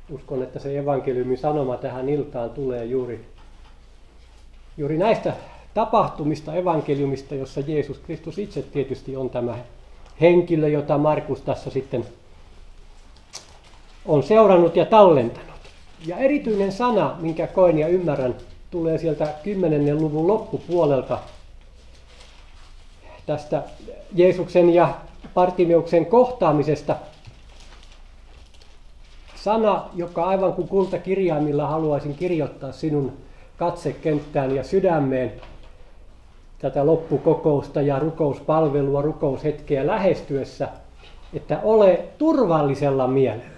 uskon, että se evankeliumin sanoma tähän iltaan tulee juuri näistä tapahtumista evankeliumista, jossa Jeesus Kristus itse tietysti on tämä henkilö, jota Markus tässä sitten on seurannut ja tallentanut. Ja erityinen sana, minkä koen ja ymmärrän, tulee sieltä 10. luvun loppupuolelta tästä Jeesuksen ja Bartimeuksen kohtaamisesta. Sana, joka aivan kuin kultakirjaimilla haluaisin kirjoittaa sinun katsekenttään ja sydämeen tätä loppukokousta ja rukouspalvelua, rukoushetkeä lähestyessä, että ole turvallisella mielellä.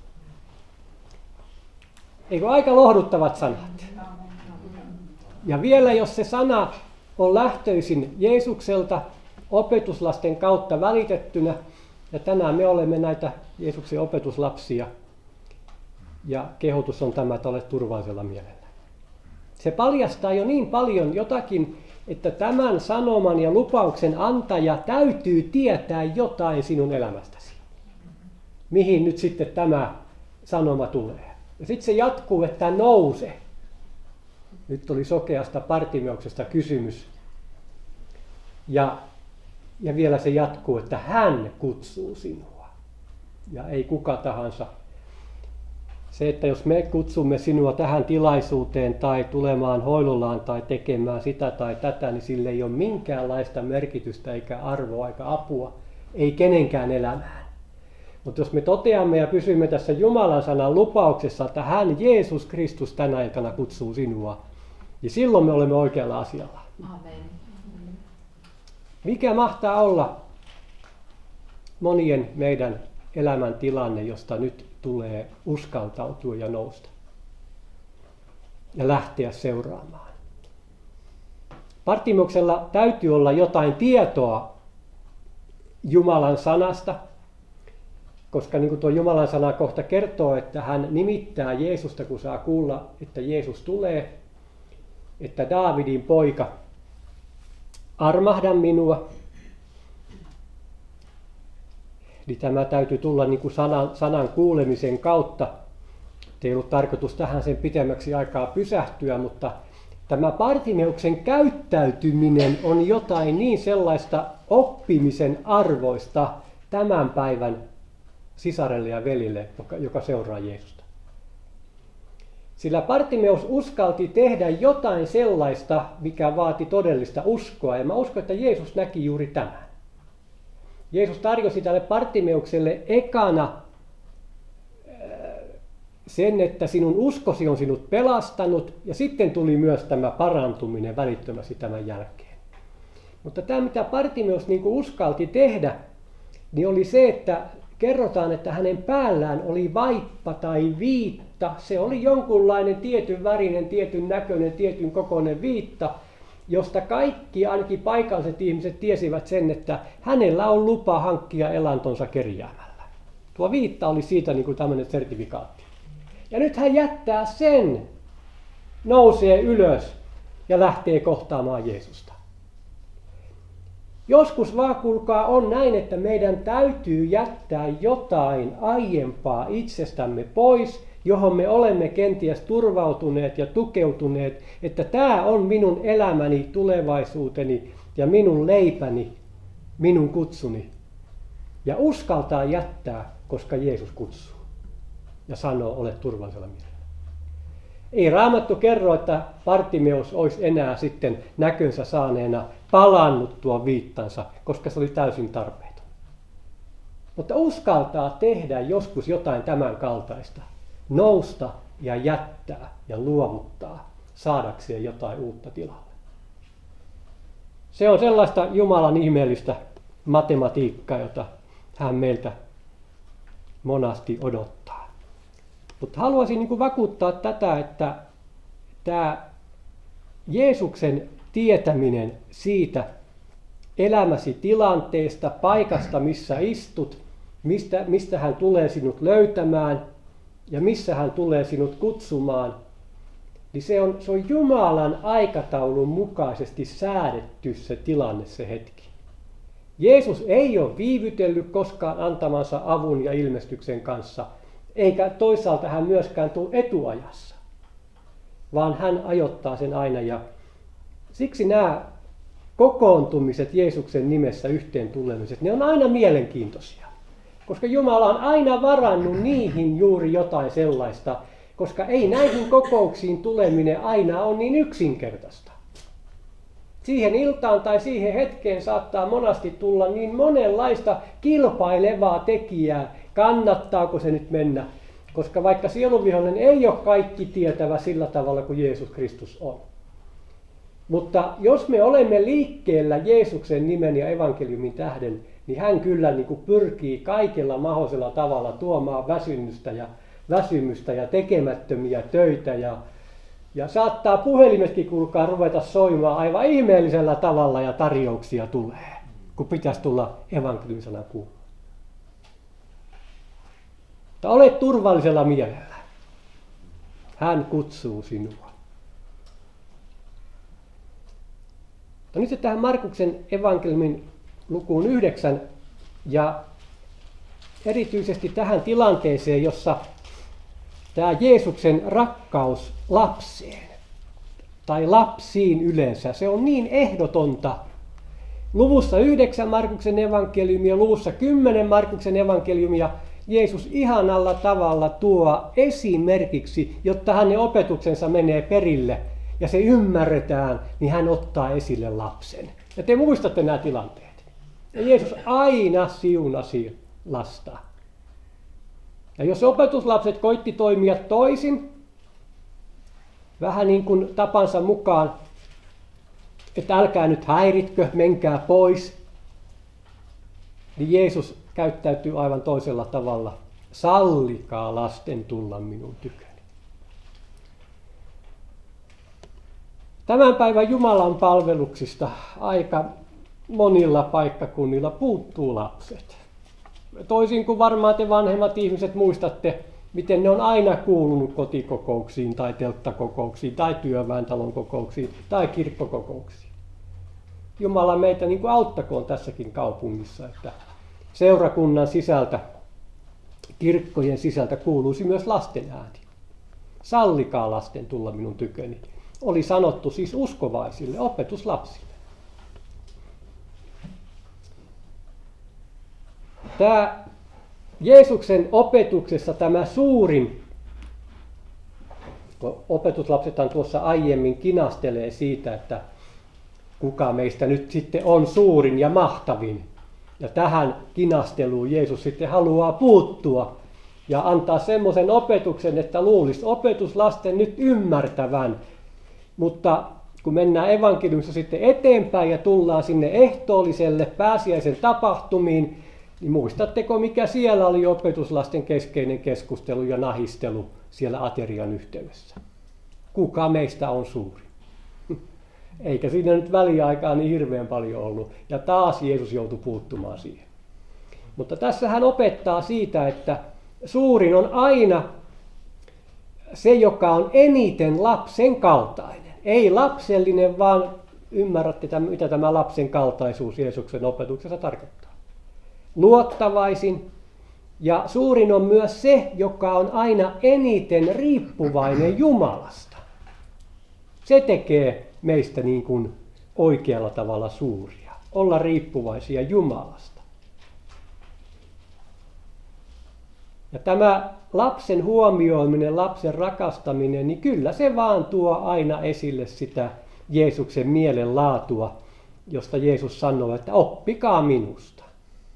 Eikö aika lohduttavat sanat? Ja vielä jos se sana on lähtöisin Jeesukselta opetuslasten kautta välitettynä, ja tänään me olemme näitä Jeesuksen opetuslapsia, ja kehotus on tämä, että ole turvallisella mielellä. Se paljastaa jo niin paljon jotakin, että tämän sanoman ja lupauksen antaja täytyy tietää jotain sinun elämästäsi. Mihin nyt sitten tämä sanoma tulee. Ja sitten se jatkuu, että nouse. Nyt oli sokeasta Bartimeuksesta kysymys. Ja vielä se jatkuu, että hän kutsuu sinua. Ja ei kuka tahansa. Se, että jos me kutsumme sinua tähän tilaisuuteen tai tulemaan hoilulaan tai tekemään sitä tai tätä, niin sille ei ole minkäänlaista merkitystä eikä arvoa eikä apua, ei kenenkään elämään. Mutta jos me toteamme ja pysymme tässä Jumalan sanan lupauksessa, että hän Jeesus Kristus tänä iltana kutsuu sinua, niin silloin me olemme oikealla asialla. Amen. Mikä mahtaa olla monien meidän elämän tilanne, josta nyt tulee uskaltautua ja nousta ja lähteä seuraamaan? Bartimeuksella täytyy olla jotain tietoa Jumalan sanasta, koska niin kuin tuo Jumalan sana kohta kertoo, että hän nimittää Jeesusta, kun saa kuulla, että Jeesus tulee, että Daavidin poika, armahda minua. Eli tämä täytyy tulla niin kuin sanan kuulemisen kautta. Ei ollut tarkoitus tähän sen pitemmäksi aikaa pysähtyä, mutta tämä Bartimeuksen käyttäytyminen on jotain niin sellaista oppimisen arvoista tämän päivän sisarelle ja velille, joka seuraa Jeesusta. Sillä Bartimeus uskalti tehdä jotain sellaista, mikä vaati todellista uskoa, ja mä uskon, että Jeesus näki juuri tämän. Jeesus tarjosi tälle Bartimeukselle ekana sen, että sinun uskosi on sinut pelastanut, ja sitten tuli myös tämä parantuminen välittömästi tämän jälkeen. Mutta tämä, mitä Bartimeus niin kuin uskalti tehdä, niin oli se, että kerrotaan, että hänen päällään oli vaippa tai viitta. Se oli jonkunlainen tietyn värinen, tietyn näköinen, tietyn kokoinen viitta, josta kaikki, ainakin paikalliset ihmiset, tiesivät sen, että hänellä on lupa hankkia elantonsa kerjäämällä. Tuo viitta oli siitä niin kuin tämmöinen sertifikaatti. Ja nyt hän jättää sen, nousee ylös ja lähtee kohtaamaan Jeesusta. Joskus vaan kuulkaa on näin, että meidän täytyy jättää jotain aiempaa itsestämme pois, johon me olemme kenties turvautuneet ja tukeutuneet, että tämä on minun elämäni, tulevaisuuteni ja minun leipäni, minun kutsuni. Ja uskaltaa jättää, koska Jeesus kutsuu ja sanoo, ole turvallisella mielellä. Ei Raamattu kerro, että Bartimeus olisi enää sitten näkönsä saaneena palannut tuon viittansa, koska se oli täysin tarpeeton. Mutta uskaltaa tehdä joskus jotain tämän kaltaista. Nousta ja jättää ja luovuttaa saadakseen jotain uutta tilalle. Se on sellaista Jumalan ihmeellistä matematiikkaa, jota hän meiltä monasti odottaa. Mutta haluaisin niin kuin vakuuttaa tätä, että tämä Jeesuksen tietäminen siitä elämäsi tilanteesta, paikasta, missä istut, mistä hän tulee sinut löytämään ja missä hän tulee sinut kutsumaan, niin se on Jumalan aikataulun mukaisesti säädetty se tilanne, se hetki. Jeesus ei ole viivytellyt koskaan antamansa avun ja ilmestyksen kanssa, Eikä toisaalta hän myöskään tule etuajassa, vaan hän ajoittaa sen aina. Ja siksi nämä kokoontumiset Jeesuksen nimessä yhteen tulemiset, ne on aina mielenkiintoisia. Koska Jumala on aina varannut niihin juuri jotain sellaista, koska ei näihin kokouksiin tuleminen aina ole niin yksinkertaista. Siihen iltaan tai siihen hetkeen saattaa monasti tulla niin monenlaista kilpailevaa tekijää, kannattaako se nyt mennä. Koska vaikka sielunvihollinen ei ole kaikki tietävä sillä tavalla kuin Jeesus Kristus on. Mutta jos me olemme liikkeellä Jeesuksen nimen ja evankeliumin tähden, niin hän kyllä niin kuin pyrkii kaikella mahdollisella tavalla tuomaan väsymystä ja tekemättömiä töitä. Ja saattaa puhelimetkin kuulkaa ruveta soimaan aivan ihmeellisellä tavalla ja tarjouksia tulee, kun pitäisi tulla evankeliumin sana kuulla. Mutta olet turvallisella mielellä. Hän kutsuu sinua. No nyt tähän Markuksen evankeliumin lukuun 9 ja erityisesti tähän tilanteeseen, jossa tämä Jeesuksen rakkaus lapseen tai lapsiin yleensä, se on niin ehdotonta. Luvussa 9 Markuksen evankeliumia, luvussa 10 Markuksen evankeliumia Jeesus ihanalla tavalla tuo esimerkiksi, jotta hänen opetuksensa menee perille ja se ymmärretään, niin hän ottaa esille lapsen. Ja te muistatte nämä tilanteet. Ja Jeesus aina siunasi lasta. Ja jos opetuslapset koitti toimia toisin, vähän niin kuin tapansa mukaan, että älkää nyt häiritkö, menkää pois, niin Jeesus käyttäytyy aivan toisella tavalla. Sallikaa lasten tulla minun tyköni. Tämän päivän Jumalan palveluksista aika monilla paikkakunnilla puuttuu lapset. Toisin kuin varmaan te vanhemmat ihmiset muistatte, miten ne on aina kuulunut kotikokouksiin tai telttakokouksiin tai työväentalon kokouksiin tai kirkkokokouksiin. Jumala meitä niin kuin auttakoon tässäkin kaupungissa, että seurakunnan sisältä, kirkkojen sisältä kuuluisi myös lasten ääni. Sallikaa lasten tulla minun tyköni. Oli sanottu siis uskovaisille, opetuslapsille. Tämä Jeesuksen opetuksessa tämä suurin, kun opetuslapsethan tuossa aiemmin kinastelee siitä, että kuka meistä nyt sitten on suurin ja mahtavin. Ja tähän kinasteluun Jeesus sitten haluaa puuttua ja antaa semmoisen opetuksen, että luulisi opetuslasten nyt ymmärtävän. Mutta kun mennään evankeliumissa sitten eteenpäin ja tullaan sinne ehtoolliselle pääsiäisen tapahtumiin, niin muistatteko, mikä siellä oli opetuslasten keskeinen keskustelu ja nahistelu siellä aterian yhteydessä? Kuka meistä on suuri? Eikä siinä nyt väliaikaa niin hirveän paljon ollut. Ja taas Jeesus joutui puuttumaan siihen. Mutta tässä hän opettaa siitä, että suurin on aina se, joka on eniten lapsen kaltainen. Ei lapsellinen, vaan ymmärrätte, mitä tämä lapsen kaltaisuus Jeesuksen opetuksessa tarkoittaa. Luottavaisin ja suurin on myös se, joka on aina eniten riippuvainen Jumalasta. Se tekee meistä niin kuin oikealla tavalla suuria, olla riippuvaisia Jumalasta. Ja tämä lapsen huomioiminen, lapsen rakastaminen, niin kyllä se vaan tuo aina esille sitä Jeesuksen mielenlaatua, josta Jeesus sanoo, että oppikaa minusta.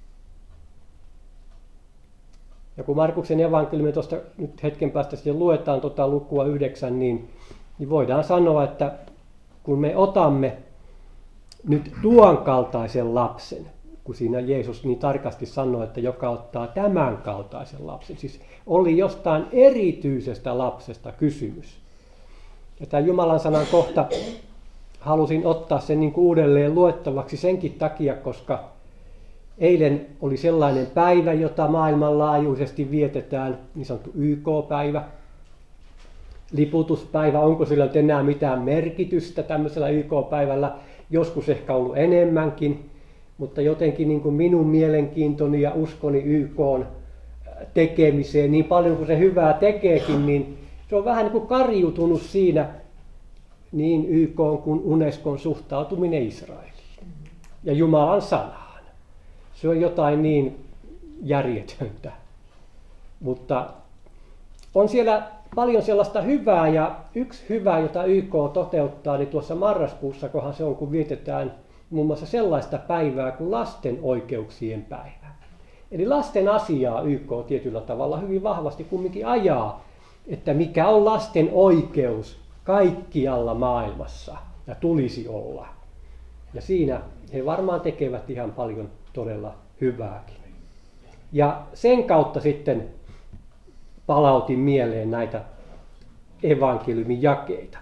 Ja kun Markuksen evankeliumi tuosta nyt hetken päästä sitten luetaan lukua 9, niin voidaan sanoa, että kun me otamme nyt tuon kaltaisen lapsen, kun siinä Jeesus niin tarkasti sanoi, että joka ottaa tämän kaltaisen lapsen, siis oli jostain erityisestä lapsesta kysymys. Ja tämä Jumalan sanan kohta halusin ottaa sen niin kuin uudelleen luettavaksi senkin takia, koska eilen oli sellainen päivä, jota maailmanlaajuisesti vietetään, niin sanottu YK-päivä. Liputuspäivä, onko sillä nyt enää mitään merkitystä tämmöisellä YK-päivällä? Joskus ehkä ollut enemmänkin, mutta jotenkin niin kuin minun mielenkiintoni ja uskoni YK:n tekemiseen niin paljon kuin se hyvää tekeekin, niin se on vähän niin kuin karjutunut siinä niin YK kuin Unescon suhtautuminen Israeliin ja Jumalan sanaan. Se on jotain niin järjetöntä. Mutta on siellä paljon sellaista hyvää, ja yksi hyvä, jota YK toteuttaa, niin tuossa marraskuussa, kohan se on, kun vietetään muun muassa sellaista päivää kuin lasten oikeuksien päivä. Eli lasten asiaa YK tietyllä tavalla hyvin vahvasti kumminkin ajaa, että mikä on lasten oikeus kaikkialla maailmassa ja tulisi olla. Ja siinä he varmaan tekevät ihan paljon todella hyvääkin. Ja sen kautta sitten palautin mieleen näitä evankeliumin jakeita.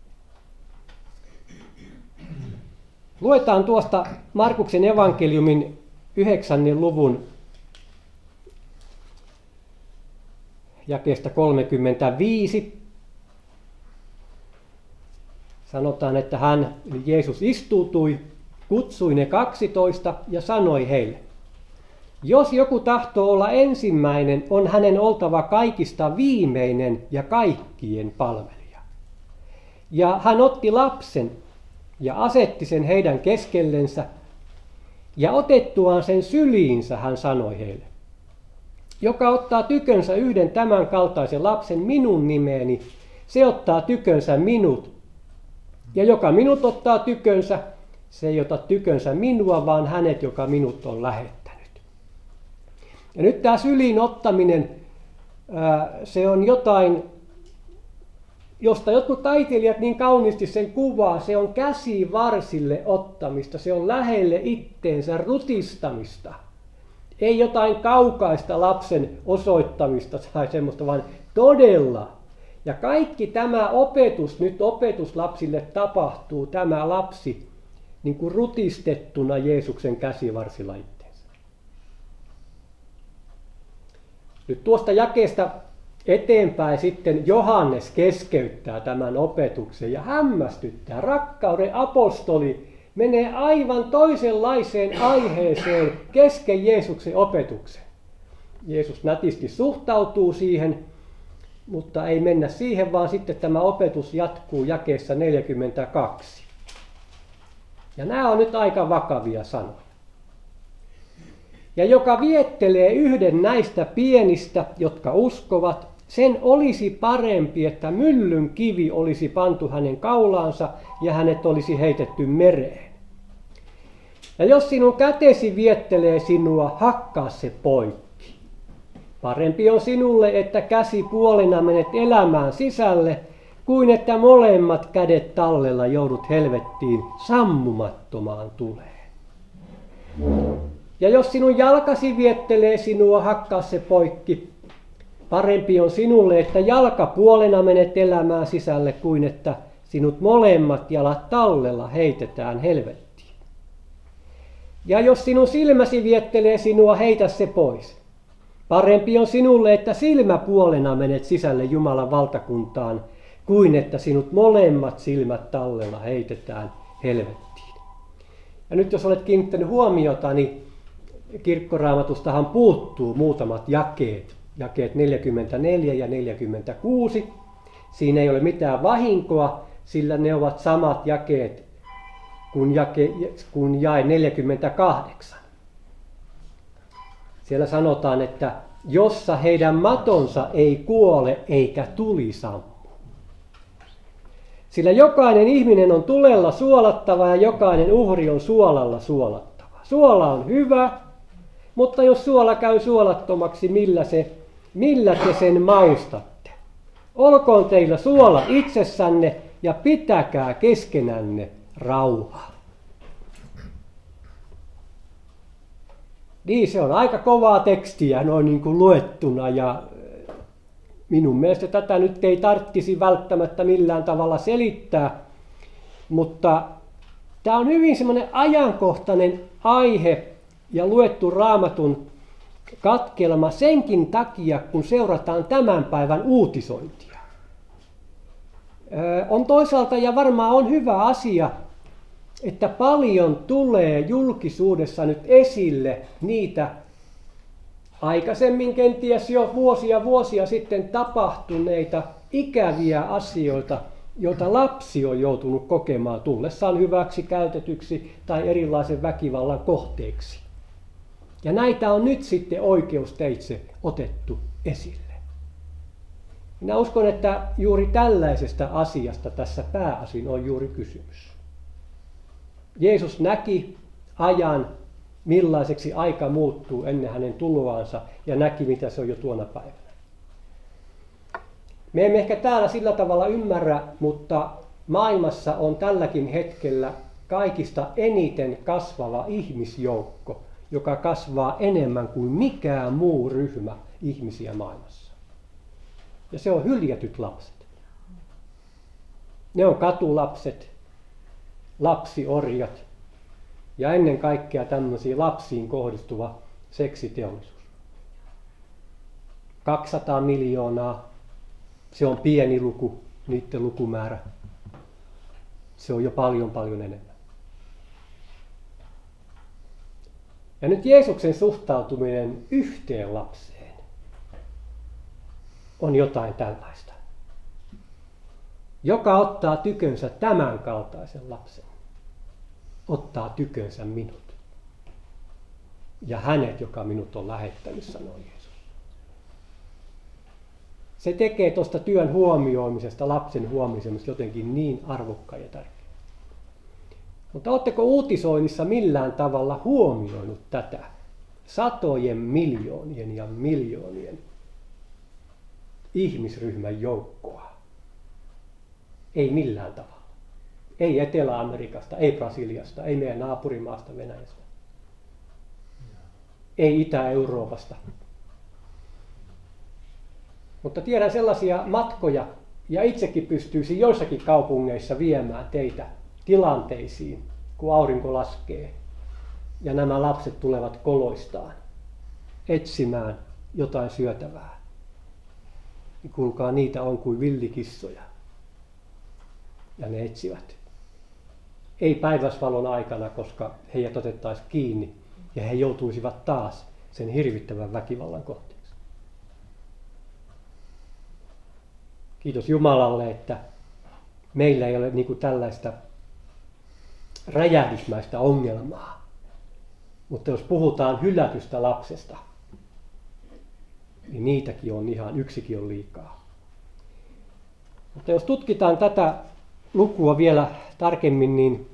Luetaan tuosta Markuksen evankeliumin 9. luvun jakeesta 35. Sanotaan, että Jeesus istuutui, kutsui ne 12 ja sanoi heille: jos joku tahtoo olla ensimmäinen, on hänen oltava kaikista viimeinen ja kaikkien palvelija. Ja hän otti lapsen ja asetti sen heidän keskellensä, ja otettuaan sen syliinsä hän sanoi heille: joka ottaa tykönsä yhden tämän kaltaisen lapsen minun nimeeni, se ottaa tykönsä minut. Ja joka minut ottaa tykönsä, se ei ota tykönsä minua, vaan hänet, joka minut on lähettänyt. Ja nyt tämä syliin ottaminen, se on jotain, josta jotkut taiteilijat niin kauniisti sen kuvaa. Se on käsivarsille ottamista, se on lähelle itteensä rutistamista. Ei jotain kaukaista lapsen osoittamista tai semmoista, vaan todella. Ja kaikki tämä opetus nyt opetuslapsille tapahtuu, tämä lapsi niin kuin rutistettuna Jeesuksen käsivarsilla itteensä. Nyt tuosta jakeesta eteenpäin sitten Johannes keskeyttää tämän opetuksen ja hämmästyttää. Rakkauden apostoli menee aivan toisenlaiseen aiheeseen kesken Jeesuksen opetuksen. Jeesus nätisti suhtautuu siihen, mutta ei mennä siihen, vaan sitten tämä opetus jatkuu jakeessa 42. Ja nämä on nyt aika vakavia sanoja. Ja joka viettelee yhden näistä pienistä, jotka uskovat, sen olisi parempi, että myllyn kivi olisi pantu hänen kaulaansa ja hänet olisi heitetty mereen. Ja jos sinun kätesi viettelee sinua, hakkaa se poikki. Parempi on sinulle, että käsi puolena menet elämään sisälle, kuin että molemmat kädet tallella joudut helvettiin sammumattomaan tuleen. Ja jos sinun jalkasi viettelee sinua, hakkaa se poikki. Parempi on sinulle, että jalkapuolena menet elämään sisälle, kuin että sinut molemmat jalat tallella heitetään helvettiin. Ja jos sinun silmäsi viettelee sinua, heitä se pois. Parempi on sinulle, että silmäpuolena menet sisälle Jumalan valtakuntaan, kuin että sinut molemmat silmät tallella heitetään helvettiin. Ja nyt jos olet kiinnittänyt huomiota, niin Kirkkoraamatustahan puuttuu muutamat jakeet 44 ja 46. Siinä ei ole mitään vahinkoa, sillä ne ovat samat jakeet kuin jae 48. Siellä sanotaan, että jossa heidän matonsa ei kuole eikä tuli sammu. Sillä jokainen ihminen on tulella suolattava ja jokainen uhri on suolalla suolattava. Suola on hyvä, mutta jos suola käy suolattomaksi, millä te sen maustatte? Olkoon teillä suola itsessänne ja pitäkää keskenänne rauhaa. Niin, se on aika kovaa tekstiä noin niin kuin luettuna, ja minun mielestä tätä nyt ei tarvitsisi välttämättä millään tavalla selittää, mutta tämä on hyvin semmoinen ajankohtainen aihe ja luettu Raamatun katkelma senkin takia, kun seurataan tämän päivän uutisointia. On toisaalta ja varmaan on hyvä asia, että paljon tulee julkisuudessa nyt esille niitä aikaisemmin kenties jo vuosia sitten tapahtuneita ikäviä asioita, joita lapsi on joutunut kokemaan tullessaan hyväksi käytetyksi tai erilaisen väkivallan kohteeksi. Ja näitä on nyt sitten oikeusteitse otettu esille. Minä uskon, että juuri tällaisesta asiasta tässä pääasin on juuri kysymys. Jeesus näki ajan, millaiseksi aika muuttuu ennen hänen tuloansa, ja näki, mitä se on jo tuona päivänä. Me emme ehkä täällä sillä tavalla ymmärrä, mutta maailmassa on tälläkin hetkellä kaikista eniten kasvava ihmisjoukko, joka kasvaa enemmän kuin mikään muu ryhmä ihmisiä maailmassa. Ja se on hyljätyt lapset. Ne on katulapset, lapsiorjat ja ennen kaikkea tämmöisiä lapsiin kohdistuva seksiteollisuus. 200 miljoonaa, se on pieni luku, niiden lukumäärä. Se on jo paljon enemmän. Ja nyt Jeesuksen suhtautuminen yhteen lapseen on jotain tällaista, joka ottaa tykönsä tämän kaltaisen lapsen, ottaa tykönsä minut ja hänet, joka minut on lähettänyt, sanoo Jeesus. Se tekee tuosta työn huomioimisesta, lapsen huomioimisesta jotenkin niin arvokkaan ja tärkeää. Mutta oletteko uutisoinnissa millään tavalla huomioinut tätä satojen miljoonien ja miljoonien ihmisryhmän joukkoa? Ei millään tavalla. Ei Etelä-Amerikasta, ei Brasiliasta, ei meidän naapurimaasta Venäjästä. Ei Itä-Euroopasta. Mutta tiedän sellaisia matkoja, ja itsekin pystyisin joissakin kaupungeissa viemään teitä tilanteisiin, kun aurinko laskee ja nämä lapset tulevat koloistaan etsimään jotain syötävää. Kuulkaa, niitä on kuin villikissoja. Ja ne etsivät. Ei päiväsvalon aikana, koska heidät otettaisiin kiinni ja he joutuisivat taas sen hirvittävän väkivallan kohteeksi. Kiitos Jumalalle, että meillä ei ole niin kuin tällaista räjähdysmäistä ongelmaa. Mutta jos puhutaan hylätystä lapsesta, niin niitäkin on ihan, yksikin on liikaa. Mutta jos tutkitaan tätä lukua vielä tarkemmin, niin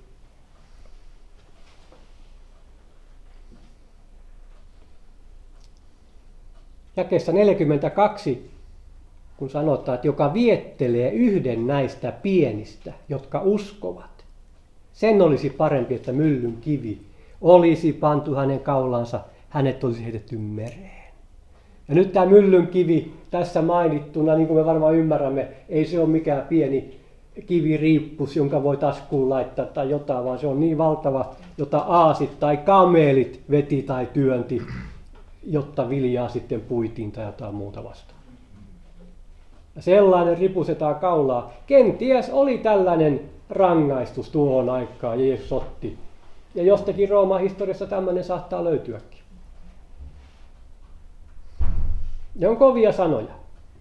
jakeessa 42, kun sanotaan, että joka viettelee yhden näistä pienistä, jotka uskovat, sen olisi parempi, että myllyn kivi olisi pantu hänen kaulansa, hänet olisi heitetty mereen. Ja nyt tämä myllyn kivi tässä mainittuna, niin kuin me varmaan ymmärrämme, ei se ole mikään pieni kiviriippus, jonka voi taskuun laittaa tai jotain, vaan se on niin valtava, jota aasit tai kameelit veti tai työnti, jotta viljaa sitten puitiin tai jotain muuta vastaan. Ja sellainen ripusetaan kaulaa. Kenties oli tällainen rangaistus tuohon aikaan, Jeesus otti. Ja jostakin Rooman historiassa tämmöinen saattaa löytyäkin. Ne on kovia sanoja.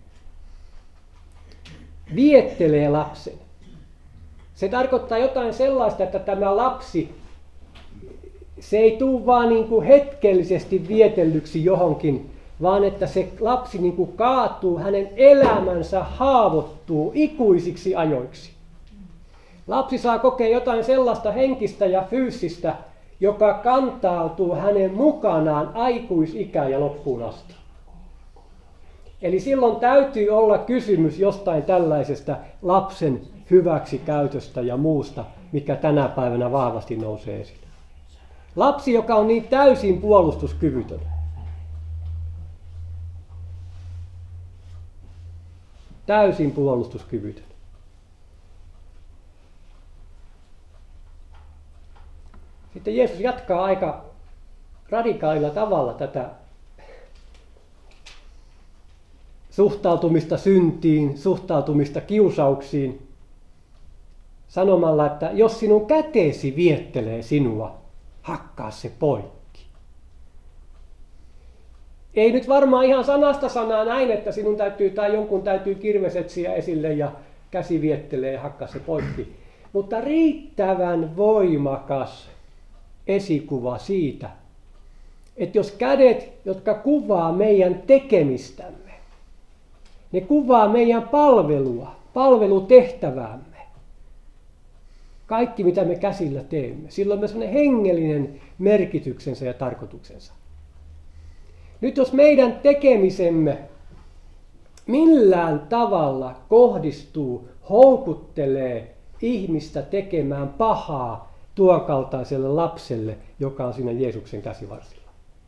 Viettelee lapsen. Se tarkoittaa jotain sellaista, että tämä lapsi, se ei tule vaan niin kuin hetkellisesti vietellyksi johonkin, vaan että se lapsi niin kuin kaatuu, hänen elämänsä haavoittuu ikuisiksi ajoiksi. Lapsi saa kokea jotain sellaista henkistä ja fyysistä, joka kantautuu hänen mukanaan aikuisikään ja loppuun asti. Eli silloin täytyy olla kysymys jostain tällaisesta lapsen hyväksikäytöstä ja muusta, mikä tänä päivänä vahvasti nousee esille. Lapsi, joka on niin täysin puolustuskyvytön. Täysin puolustuskyvytön. Sitten Jeesus jatkaa aika radikaalilla tavalla tätä suhtautumista syntiin, suhtautumista kiusauksiin, sanomalla, että jos sinun käteesi viettelee sinua, hakkaa se poikki. Ei nyt varmaan ihan sanasta sanaa näin, että sinun täytyy tai jonkun täytyy kirves etsiä esille ja käsi viettelee ja hakkaa se poikki. Mutta riittävän voimakas esikuva siitä, että jos kädet, jotka kuvaa meidän tekemistämme, ne kuvaa meidän palvelutehtäväämme, kaikki mitä me käsillä teemme, sillä on myös sellainen hengellinen merkityksensä ja tarkoituksensa. Nyt jos meidän tekemisemme millään tavalla kohdistuu, houkuttelee ihmistä tekemään pahaa tuon kaltaiselle lapselle, joka on siinä Jeesuksen käsivarsilla,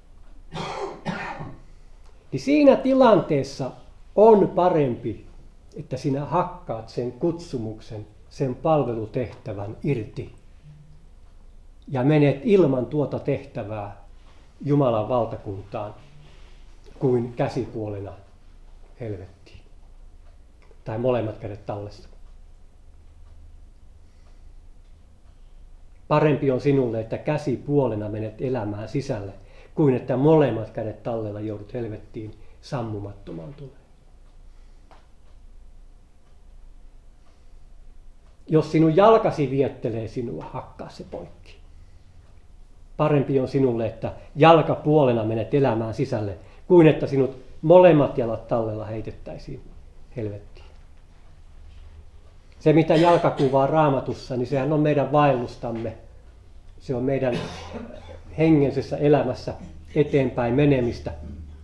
niin siinä tilanteessa on parempi, että sinä hakkaat sen kutsumuksen, sen palvelutehtävän irti ja menet ilman tuota tehtävää Jumalan valtakuntaan kuin käsipuolena helvettiin. Tai molemmat kädet tallessa. Parempi on sinulle, että käsipuolena menet elämään sisälle, kuin että molemmat kädet tallella joudut helvettiin sammumattomaan tuleen. Jos sinun jalkasi viettelee sinua, hakkaa se poikki. Parempi on sinulle, että jalkapuolena menet elämään sisälle, kuin että sinut molemmat jalat tallella heitettäisiin helvettiin. Se, mitä jalka kuvaa Raamatussa, niin sehän on meidän vaellustamme. Se on meidän hengensessä elämässä eteenpäin menemistä.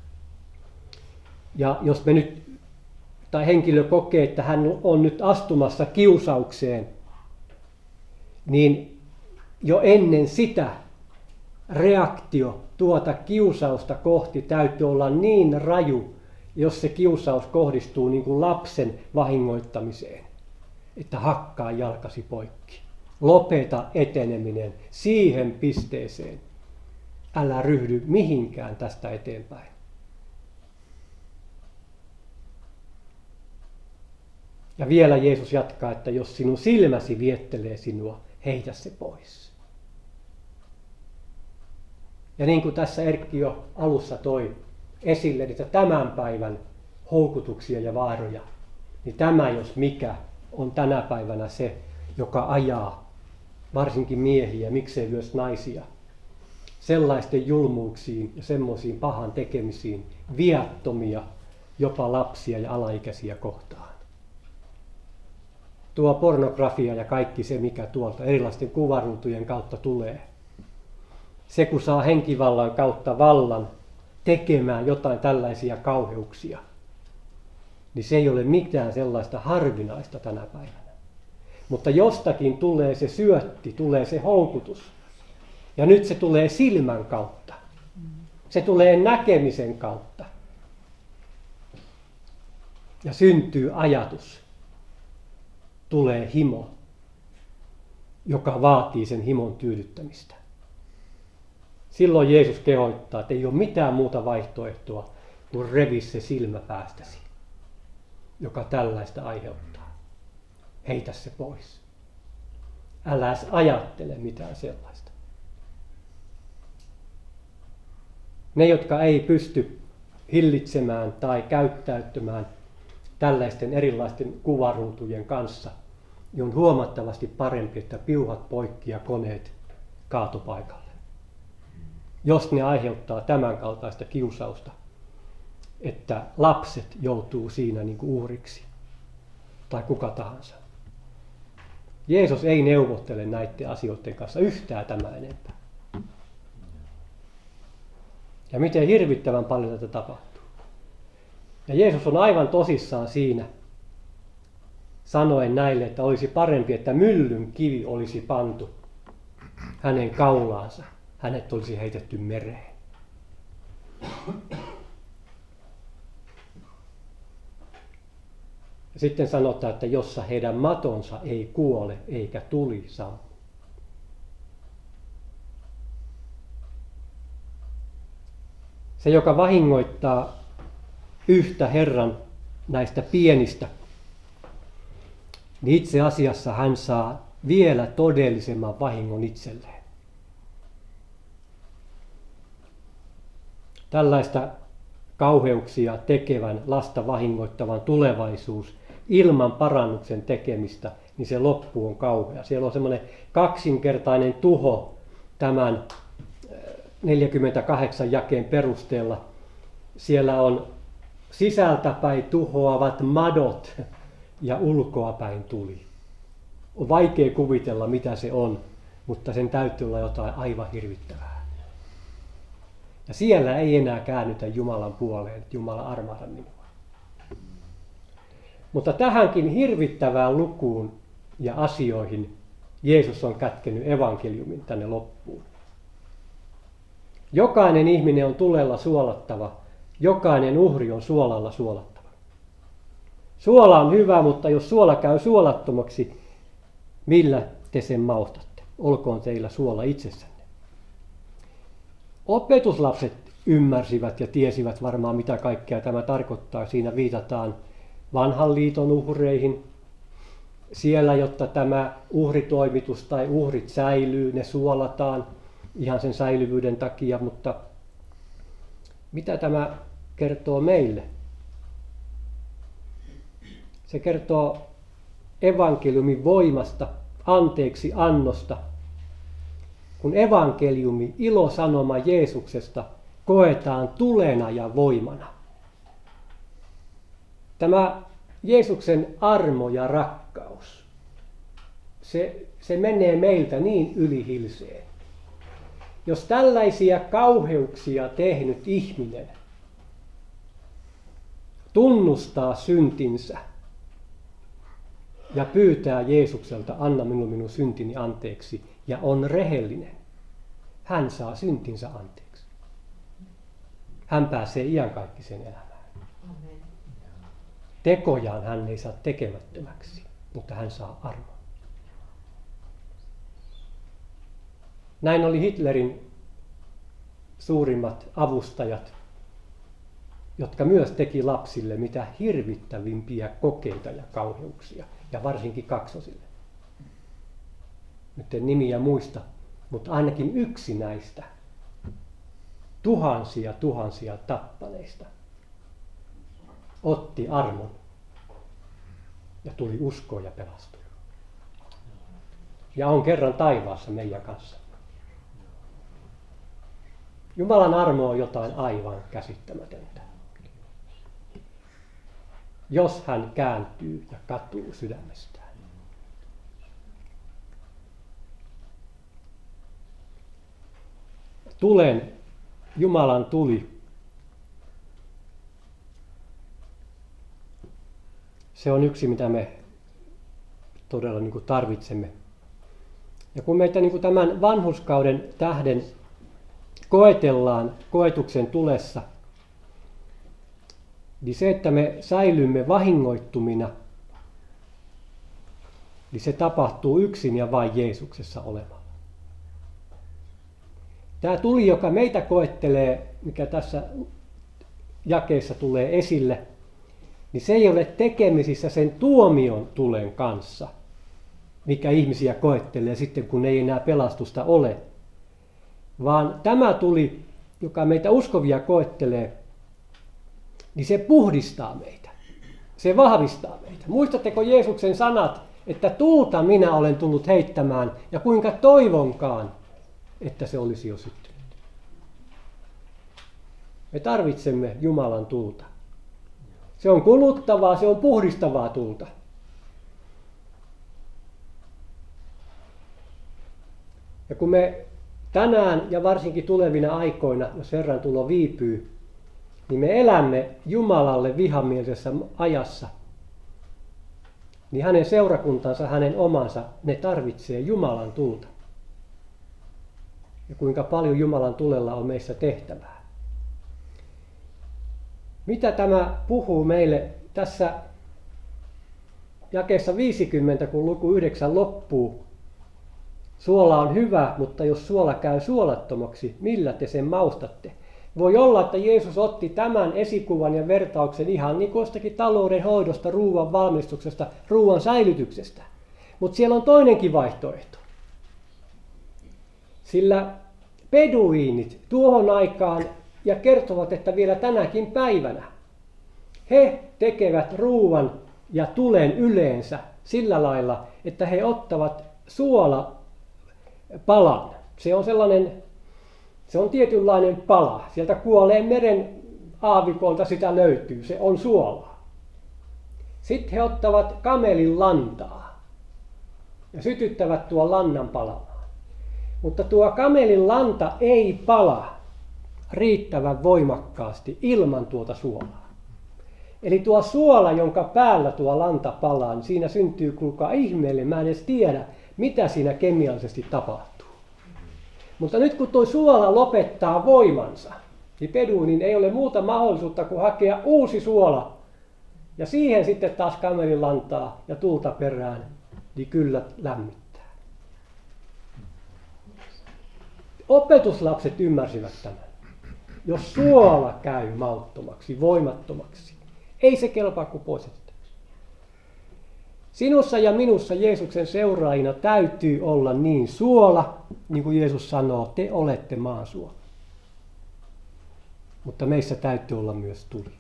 Ja jos me nyt, tai henkilö kokee, että hän on nyt astumassa kiusaukseen, niin jo ennen sitä reaktio tuota kiusausta kohti täytyy olla niin raju, jos se kiusaus kohdistuu niin kuin lapsen vahingoittamiseen, että hakkaa jalkasi poikki. Lopeta eteneminen siihen pisteeseen. Älä ryhdy mihinkään tästä eteenpäin. Ja vielä Jeesus jatkaa, että jos sinun silmäsi viettelee sinua, heitä se pois. Ja niin kuin tässä Erkki jo alussa toi esille niitä tämän päivän houkutuksia ja vaaroja, niin tämä jos mikä on tänä päivänä se, joka ajaa varsinkin miehiä, miksei myös naisia, sellaisten julmuuksiin ja semmoisiin pahan tekemisiin, viattomia, jopa lapsia ja alaikäisiä kohtaan. Tuo pornografia ja kaikki se, mikä tuolta erilaisten kuvaruutujen kautta tulee. Se, kun saa henkivallan kautta vallan tekemään jotain tällaisia kauheuksia, niin se ei ole mitään sellaista harvinaista tänä päivänä. Mutta jostakin tulee se syötti, tulee se houkutus. Ja nyt se tulee silmän kautta. Se tulee näkemisen kautta. Ja syntyy ajatus. Tulee himo, joka vaatii sen himon tyydyttämistä. Silloin Jeesus kehottaa, että ei ole mitään muuta vaihtoehtoa kuin revi se silmä päästäsi, joka tällaista aiheuttaa. Heitä se pois. Älä ajattele mitään sellaista. Ne, jotka ei pysty hillitsemään tai käyttäytymään tällaisten erilaisten kuvaruutujen kanssa, niin on huomattavasti parempi, että piuhat poikki ja koneet kaatopaikalle. Jos ne aiheuttaa tämän kaltaista kiusausta, että lapset joutuu siinä niin kuin uhriksi tai kuka tahansa. Jeesus ei neuvottele näiden asioiden kanssa yhtään tämän enempää. Ja miten hirvittävän paljon tätä tapahtuu. Ja Jeesus on aivan tosissaan siinä, sanoen näille, että olisi parempi, että myllyn kivi olisi pantu hänen kaulaansa. Hänet olisi heitetty mereen. Ja sitten sanotaan, että jossa heidän matonsa ei kuole eikä tuli sammu. Se, joka vahingoittaa yhtä Herran näistä pienistä, niin itse asiassa hän saa vielä todellisemman vahingon itselleen. Tällaista kauheuksia tekevän, lasta vahingoittavan tulevaisuus ilman parannuksen tekemistä, niin se loppu on kauhea. Siellä on semmoinen kaksinkertainen tuho tämän 48 jakeen perusteella. Siellä on sisältäpäin tuhoavat madot ja ulkoapäin tuli. On vaikea kuvitella, mitä se on, mutta sen täytyy olla jotain aivan hirvittävää. Ja siellä ei enää käännytä Jumalan puoleen, että Jumala armahda minua. Mutta tähänkin hirvittävään lukuun ja asioihin Jeesus on kätkenyt evankeliumin tänne loppuun. Jokainen ihminen on tulella suolattava, jokainen uhri on suolalla suolattava. Suola on hyvä, mutta jos suola käy suolattomaksi, millä te sen maustatte? Olkoon teillä suola itsessänne. Opetuslapset ymmärsivät ja tiesivät varmaan, mitä kaikkea tämä tarkoittaa. Siinä viitataan vanhan liiton uhreihin. Siellä, jotta tämä uhritoimitus tai uhrit säilyy, ne suolataan ihan sen säilyvyyden takia, mutta mitä tämä kertoo meille? Se kertoo evankeliumin voimasta, anteeksi annosta, kun evankeliumi, ilosanoma Jeesuksesta, koetaan tulena ja voimana. Tämä Jeesuksen armo ja rakkaus, se menee meiltä niin ylihilseen. Jos tällaisia kauheuksia tehnyt ihminen tunnustaa syntinsä ja pyytää Jeesukselta, anna minun syntini anteeksi, ja on rehellinen, hän saa syntinsä anteeksi. Hän pääsee iankaikkiseen elämään. Amen. Tekojaan hän ei saa tekemättömäksi, mutta hän saa armon. Näin oli Hitlerin suurimmat avustajat, jotka myös teki lapsille mitä hirvittävimpiä kokeita ja kauheuksia, ja varsinkin kaksosille. Nyt en nimiä muista, mutta ainakin yksi näistä tuhansia tappaneista otti armon ja tuli uskoon ja pelastui. Ja on kerran taivaassa meidän kanssa. Jumalan armo on jotain aivan käsittämätöntä. Jos hän kääntyy ja katuu sydämestään. Tulen, Jumalan tuli. Se on yksi, mitä me todella tarvitsemme. Ja kun meitä tämän vanhurskauden tähden koetellaan koetuksen tulessa, niin se, että me säilymme vahingoittumina, niin se tapahtuu yksin ja vain Jeesuksessa olemalla. Tämä tuli, joka meitä koettelee, mikä tässä jakeessa tulee esille, niin se ei ole tekemisissä sen tuomion tulen kanssa, mikä ihmisiä koettelee sitten, kun ei enää pelastusta ole. Vaan tämä tuli, joka meitä uskovia koettelee, niin se puhdistaa meitä. Se vahvistaa meitä. Muistatteko Jeesuksen sanat, että tulta minä olen tullut heittämään, ja kuinka toivonkaan, että se olisi jo syttynyt. Me tarvitsemme Jumalan tulta. Se on kuluttavaa, se on puhdistavaa tulta. Ja kun me tänään ja varsinkin tulevina aikoina, jos Herran tulo viipyy, niin me elämme Jumalalle vihamielisessä ajassa, niin hänen seurakuntansa, hänen omansa, ne tarvitsee Jumalan tulta. Ja kuinka paljon Jumalan tulella on meissä tehtävää. Mitä tämä puhuu meille tässä jakeessa 50, kun luku 9 loppuu? Suola on hyvä, mutta jos suola käy suolattomaksi, millä te sen maustatte? Voi olla, että Jeesus otti tämän esikuvan ja vertauksen ihan niin kuin jostakin taloudenhoidosta, ruuan valmistuksesta, ruuan säilytyksestä. Mutta siellä on toinenkin vaihtoehto. Sillä beduiinit tuohon aikaan ja kertovat, että vielä tänäkin päivänä he tekevät ruuan ja tulen yleensä sillä lailla, että he ottavat suolapalan. Se on tietynlainen pala. Sieltä kuolleen meren aavikolta sitä löytyy. Se on suolaa. Sitten he ottavat kamelin lantaa ja sytyttävät tuon lannan palamaan. Mutta tuo kamelin lanta ei pala riittävän voimakkaasti ilman tuota suolaa. Eli tuo suola, jonka päällä tuo lanta palaa, niin siinä syntyy, kuulkaa ihmeelle, mä en edes tiedä, mitä siinä kemiallisesti tapahtuu. Mutta nyt kun tuo suola lopettaa voimansa, niin peduunin ei ole muuta mahdollisuutta kuin hakea uusi suola. Ja siihen sitten taas kamelin lantaa ja tulta perään, niin kyllä lämmittää. Opetuslapset ymmärsivät tämän. Jos suola käy mauttomaksi, voimattomaksi, ei se kelpaa kuin poistetaan. Sinussa ja minussa Jeesuksen seuraajina täytyy olla niin suola, niin kuin Jeesus sanoo, te olette maan suola. Mutta meissä täytyy olla myös tuli.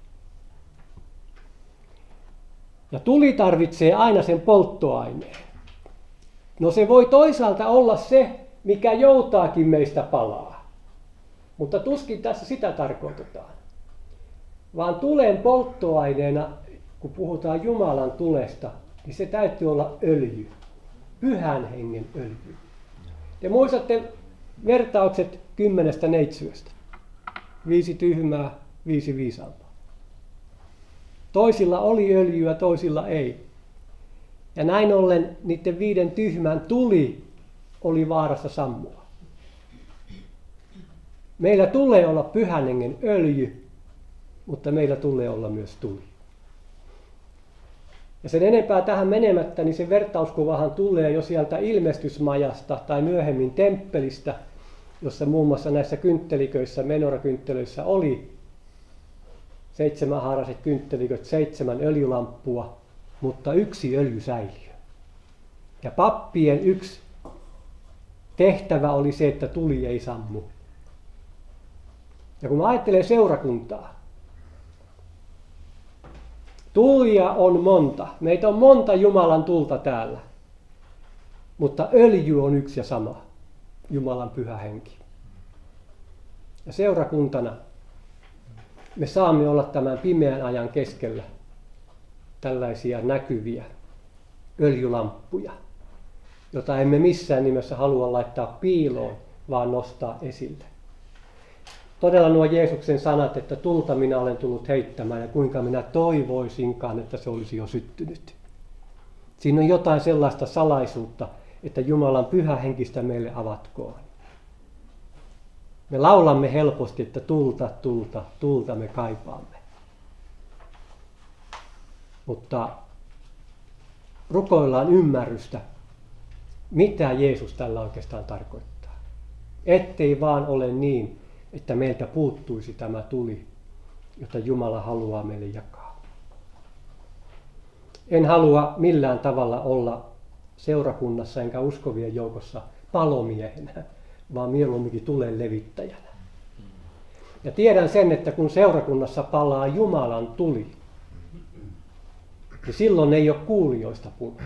Ja tuli tarvitsee aina sen polttoaineen. No se voi toisaalta olla se, mikä joutaakin meistä palaa. Mutta tuskin tässä sitä tarkoitetaan. Vaan tulen polttoaineena, kun puhutaan Jumalan tulesta, niin se täytyy olla öljy. Pyhän hengen öljy. Te muistatte vertaukset 10 neitsyöstä. 5 tyhmää, 5 viisaampaa. Toisilla oli öljyä, toisilla ei. Ja näin ollen niiden 5 tyhmän tuli oli vaarassa sammua. Meillä tulee olla pyhän hengen öljy, mutta meillä tulee olla myös tuli. Ja sen enempää tähän menemättä, niin se vertauskuvahan tulee jo sieltä ilmestysmajasta tai myöhemmin temppelistä, jossa muun muassa näissä kyntteliköissä, menorakynttelöissä oli 7-haaraiset kyntteliköt, 7 öljylamppua, mutta 1 öljysäiliö. Ja pappien yksi tehtävä oli se, että tuli ei sammu. Ja kun mä ajattelen seurakuntaa, tulia on monta. Meitä on monta Jumalan tulta täällä. Mutta öljy on yksi ja sama. Jumalan pyhä henki. Ja seurakuntana me saamme olla tämän pimeän ajan keskellä tällaisia näkyviä öljylamppuja, jota emme missään nimessä halua laittaa piiloon, vaan nostaa esille. Todella nuo Jeesuksen sanat, että tulta minä olen tullut heittämään ja kuinka minä toivoisinkaan, että se olisi jo syttynyt. Siinä on jotain sellaista salaisuutta, että Jumalan pyhä henkistä meille avatkoon. Me laulamme helposti, että tulta, tulta, tulta me kaipaamme. Mutta rukoillaan ymmärrystä, mitä Jeesus tällä oikeastaan tarkoittaa. Ettei vaan ole niin, että meiltä puuttuisi tämä tuli, jota Jumala haluaa meille jakaa. En halua millään tavalla olla seurakunnassa enkä uskovien joukossa palomiehenä, vaan mieluumminkin tulen levittäjänä. Ja tiedän sen, että kun seurakunnassa palaa Jumalan tuli, niin silloin ei ole kuulijoista pulaa.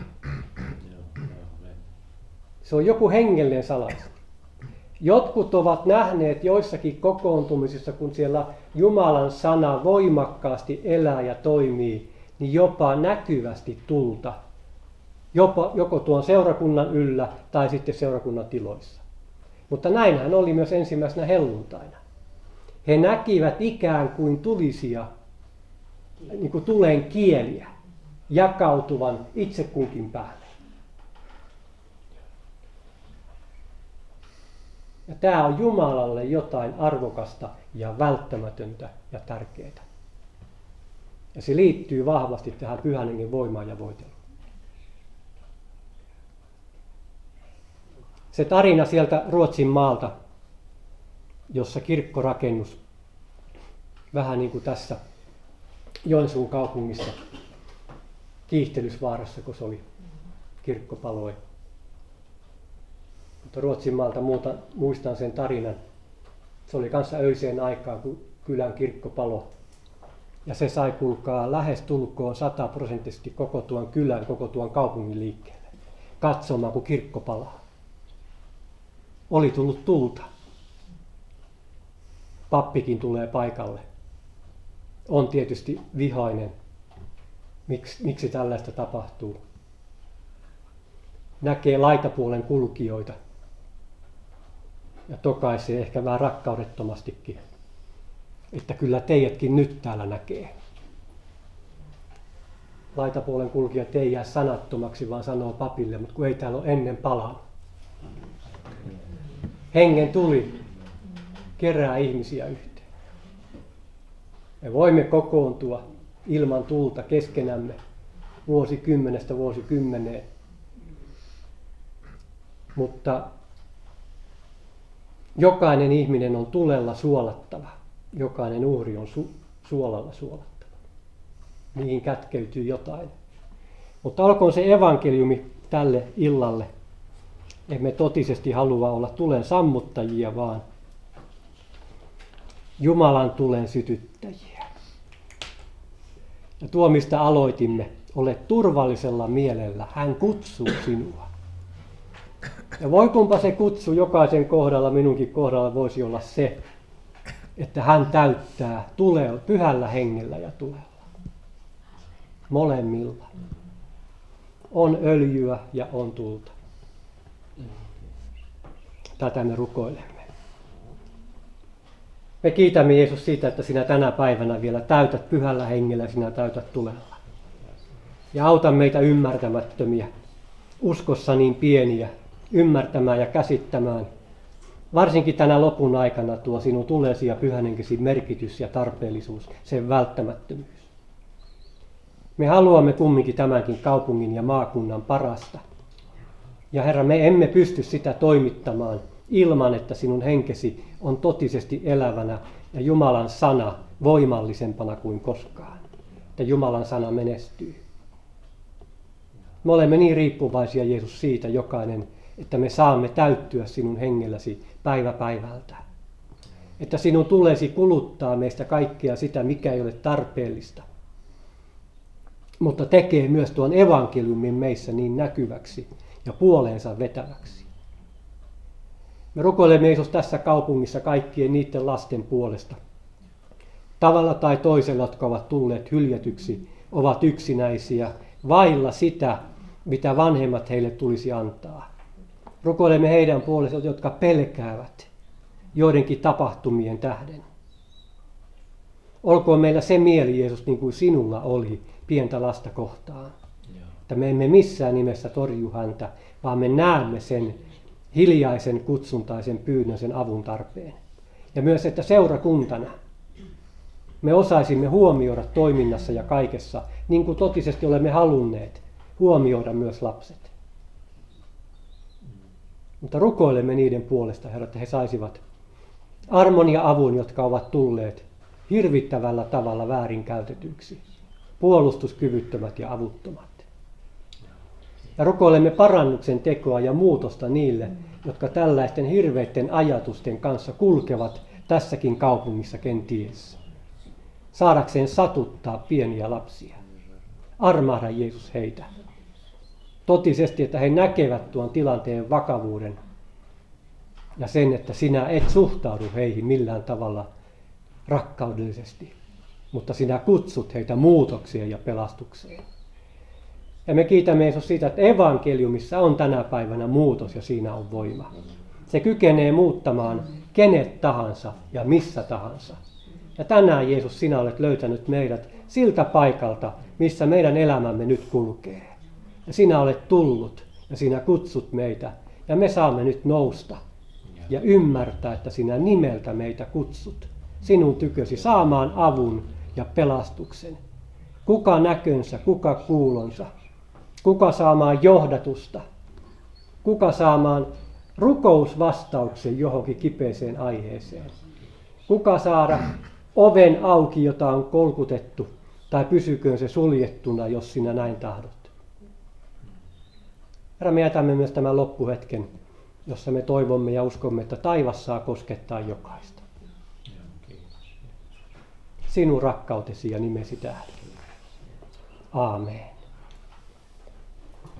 Se on joku hengellinen salaisuus. Jotkut ovat nähneet joissakin kokoontumisissa, kun siellä Jumalan sana voimakkaasti elää ja toimii, niin jopa näkyvästi tulta. Joko tuon seurakunnan yllä tai sitten seurakunnan tiloissa. Mutta näinhän oli myös ensimmäisenä helluntaina. He näkivät ikään kuin tulisia, niin kuin tulen kieliä, jakautuvan itse kunkin päälle. Ja tämä on Jumalalle jotain arvokasta ja välttämätöntä ja tärkeää. Ja se liittyy vahvasti tähän pyhän hengen voimaan ja voiteluun. Se tarina sieltä Ruotsin maalta, jossa kirkkorakennus, vähän niin kuin tässä Joensuun kaupungissa, Kiihtelysvaarassa, kun se oli kirkkopaloi. Mutta Ruotsin maalta muistan sen tarinan. Se oli kanssa öiseen aikaan, kun kylän kirkko paloi. Ja se sai kulkaa lähes tulkoon 100% koko tuon kylän, koko tuon kaupungin liikkeelle. Katsomaan, kun kirkko palaa. Oli tullut tulta. Pappikin tulee paikalle. On tietysti vihainen. Miksi tällaista tapahtuu? Näkee laitapuolen kulkijoita. Ja tokaisee ehkä vähän rakkaudettomastikin, että kyllä teidätkin nyt täällä näkee. Laitapuolen kulkijat ei jää sanattomaksi, vaan sanoo papille, mutta kun ei täällä ole ennen palaa. Hengen tuli kerää ihmisiä yhteen. Me voimme kokoontua ilman tulta keskenämme vuosikymmenestä vuosikymmeneen. Mutta jokainen ihminen on tulella suolattava. Jokainen uhri on suolalla suolattava. Niihin kätkeytyy jotain. Mutta olkoon se evankeliumi tälle illalle. Emme totisesti halua olla tulen sammuttajia, vaan Jumalan tulen sytyttäjiä. Ja tuo, mistä aloitimme, ole turvallisella mielellä. Hän kutsuu sinua. Ja voikunpa se kutsu jokaisen kohdalla, minunkin kohdalla voisi olla se, että hän täyttää pyhällä hengellä ja tulella. Molemmilla. On öljyä ja on tulta. Tätä me rukoilemme. Me kiitämme Jeesus siitä, että sinä tänä päivänä vielä täytät pyhällä hengellä ja sinä täytät tulella. Ja auta meitä ymmärtämättömiä, uskossa niin pieniä, ymmärtämään ja käsittämään, varsinkin tänä lopun aikana tuo sinun tulesi ja pyhänenkesi merkitys ja tarpeellisuus, sen välttämättömyys. Me haluamme kumminkin tämänkin kaupungin ja maakunnan parasta. Ja Herra, me emme pysty sitä toimittamaan ilman, että sinun henkesi on totisesti elävänä ja Jumalan sana voimallisempana kuin koskaan. Että Jumalan sana menestyy. Me olemme niin riippuvaisia, Jeesus, siitä jokainen, että me saamme täyttyä sinun hengelläsi päivä päivältä. Että sinun tulesi kuluttaa meistä kaikkea sitä, mikä ei ole tarpeellista. Mutta tekee myös tuon evankeliumin meissä niin näkyväksi ja puoleensa vetäväksi. Me rukoilemme Jeesus tässä kaupungissa kaikkien niiden lasten puolesta. Tavalla tai toisella, jotka ovat tulleet hyljätyksi, ovat yksinäisiä, vailla sitä, mitä vanhemmat heille tulisi antaa. Rukoilemme heidän puolestaan, jotka pelkäävät joidenkin tapahtumien tähden. Olkoon meillä se mieli, Jeesus, niin kuin sinulla oli pientä lasta kohtaan. Että me emme missään nimessä torju häntä, vaan me näemme sen hiljaisen kutsuntaisen pyynnön, sen avun tarpeen. Ja myös, että seurakuntana me osaisimme huomioida toiminnassa ja kaikessa, niin kuin totisesti olemme halunneet, huomioida myös lapset. Mutta rukoilemme niiden puolesta, Herra, että he saisivat armon ja avun, jotka ovat tulleet hirvittävällä tavalla väärinkäytetyiksi, puolustuskyvyttömät ja avuttomat. Ja rukoilemme parannuksen tekoa ja muutosta niille, jotka tällaisten hirveiden ajatusten kanssa kulkevat tässäkin kaupungissa kenties, saadakseen satuttaa pieniä lapsia. Armahda, Jeesus, heitä. Totisesti, että he näkevät tuon tilanteen vakavuuden ja sen, että sinä et suhtaudu heihin millään tavalla rakkaudellisesti, mutta sinä kutsut heitä muutokseen ja pelastukseen. Ja me kiitämme Jeesus siitä, että evankeliumissa on tänä päivänä muutos ja siinä on voima. Se kykenee muuttamaan kenet tahansa ja missä tahansa. Ja tänään, Jeesus, sinä olet löytänyt meidät siltä paikalta, missä meidän elämämme nyt kulkee. Ja sinä olet tullut ja sinä kutsut meitä ja me saamme nyt nousta ja ymmärtää, että sinä nimeltä meitä kutsut sinun tykösi saamaan avun ja pelastuksen. Kuka näkönsä, kuka kuulonsa, kuka saamaan johdatusta, kuka saamaan rukousvastauksen johonkin kipeeseen aiheeseen, kuka saada oven auki, jota on kolkutettu, tai pysyköön se suljettuna, jos sinä näin tahdot. Herra, me jätämme myös tämän loppuhetken, jossa me toivomme ja uskomme, että taivas saa koskettaa jokaista. sinun rakkautesi ja nimesi tähden. Aamen.